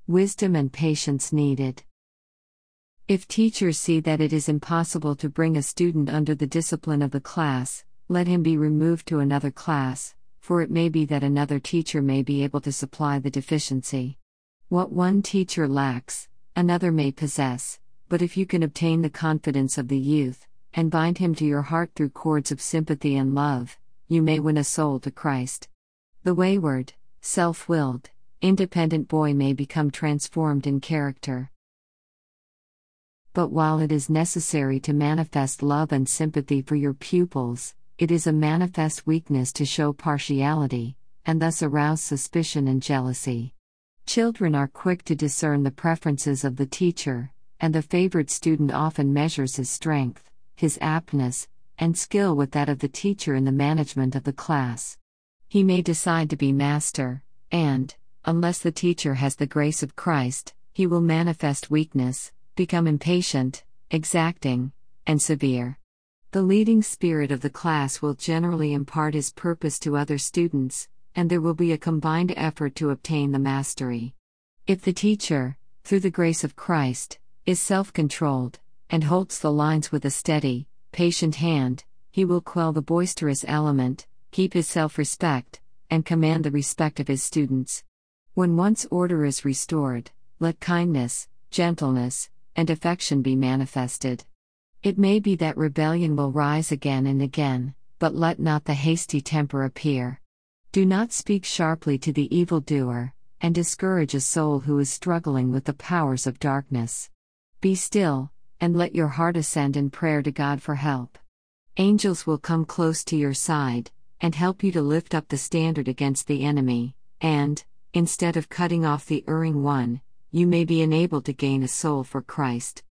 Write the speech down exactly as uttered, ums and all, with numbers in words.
Wisdom and patience needed. If teachers see that it is impossible to bring a student under the discipline of the class, let him be removed to another class, for it may be that another teacher may be able to supply the deficiency. What one teacher lacks, another may possess, but if you can obtain the confidence of the youth, and bind him to your heart through cords of sympathy and love, you may win a soul to Christ. The wayward, self-willed, independent boy may become transformed in character. But while it is necessary to manifest love and sympathy for your pupils, it is a manifest weakness to show partiality, and thus arouse suspicion and jealousy. Children are quick to discern the preferences of the teacher, and the favored student often measures his strength, his aptness, and skill with that of the teacher in the management of the class. He may decide to be master, and, unless the teacher has the grace of Christ, he will manifest weakness, become impatient, exacting, and severe. The leading spirit of the class will generally impart his purpose to other students, and there will be a combined effort to obtain the mastery. If the teacher, through the grace of Christ, is self-controlled, and holds the lines with a steady, patient hand, he will quell the boisterous element, keep his self-respect, and command the respect of his students. When once order is restored, let kindness, gentleness, and affection be manifested. It may be that rebellion will rise again and again, but let not the hasty temper appear. Do not speak sharply to the evildoer, and discourage a soul who is struggling with the powers of darkness. Be still, and let your heart ascend in prayer to God for help. Angels will come close to your side, and help you to lift up the standard against the enemy, and, instead of cutting off the erring one, you may be enabled to gain a soul for Christ.